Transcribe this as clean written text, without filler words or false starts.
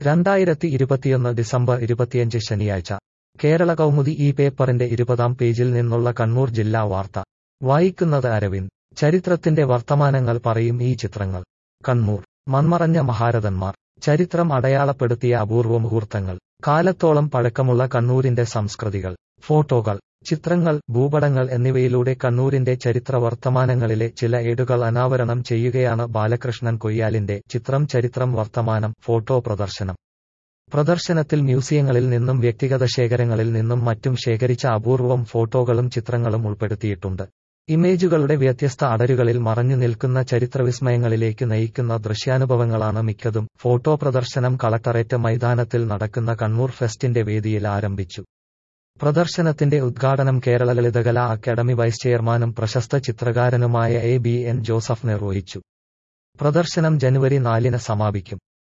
2021 December 25 ശനിയാഴ്ച കേരള കൗമുദി ഈ പേപ്പറിന്റെ 20-ാം പേജിൽ നിന്നുള്ള കണ്ണൂർ ജില്ലാ വാർത്ത വായിക്കുന്നത് അരവിന്ദ്. ചരിത്രത്തിന്റെ വർത്തമാനങ്ങൾ പറയും ഈ ചിത്രങ്ങൾ. കണ്ണൂർ. മൺമറഞ്ഞ മഹാരഥന്മാർ. ചരിത്രം അടയാളപ്പെടുത്തിയ അപൂർവ മുഹൂർത്തങ്ങൾ. കാലത്തോളം പഴക്കമുള്ള കണ്ണൂരിന്റെ സംസ്കൃതികൾ. ഫോട്ടോകൾ, ചിത്രങ്ങൾ, ഭൂപടങ്ങൾ എന്നിവയിലൂടെ കണ്ണൂരിന്റെ ചരിത്ര വർത്തമാനങ്ങളിലെ ചില ഏടുകൾ അനാവരണം ചെയ്യുകയാണ് ബാലകൃഷ്ണൻ കൊയ്യാലിന്റെ ചിത്രം ചരിത്രം വർത്തമാനം ഫോട്ടോ പ്രദർശനം. പ്രദർശനത്തിൽ മ്യൂസിയങ്ങളിൽ നിന്നും വ്യക്തിഗത ശേഖരങ്ങളിൽ നിന്നും മറ്റും ശേഖരിച്ച അപൂർവം ഫോട്ടോകളും ചിത്രങ്ങളും ഉൾപ്പെടുത്തിയിട്ടുണ്ട്. ഇമേജുകളുടെ വ്യത്യസ്ത അടരുകളിൽ മറഞ്ഞു നിൽക്കുന്ന ചരിത്രവിസ്മയങ്ങളിലേക്ക് നയിക്കുന്ന ദൃശ്യാനുഭവങ്ങളാണ് മിക്കതും. ഫോട്ടോ പ്രദർശനം കളക്ടറേറ്റ് മൈതാനത്തിൽ നടക്കുന്ന കണ്ണൂർ ഫെസ്റ്റിന്റെ വേദിയിൽ ആരംഭിച്ചു. പ്രദർശനത്തിന്റെ ഉദ്ഘാടനം കേരള ലളിതകലാ അക്കാദമി വൈസ് ചെയർമാനും പ്രശസ്ത ചിത്രകാരനുമായ എ. ബി. എൻ. ജോസഫ് നിർവഹിച്ചു. പ്രദർശനം ജനുവരി 4-ന് സമാപിക്കും.